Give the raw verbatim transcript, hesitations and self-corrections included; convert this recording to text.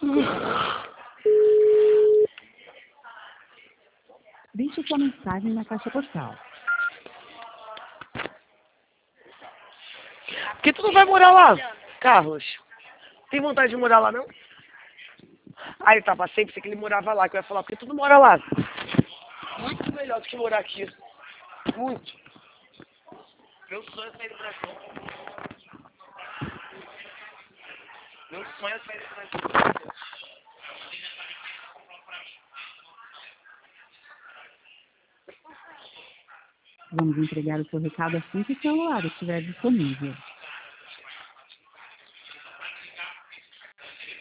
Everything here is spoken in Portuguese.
Deixe sua mensagem na caixa postal. Por que tu não vai morar lá, Carlos? Tem vontade de morar lá, não? Aí tá, passei, pensei que ele morava lá, que eu ia falar, porque tu não mora lá. Muito melhor do que morar aqui. Muito. Meu sonho é sair do Brasil. Meu sonho é sair do Brasil. Vamos entregar o seu recado assim que o celular estiver disponível.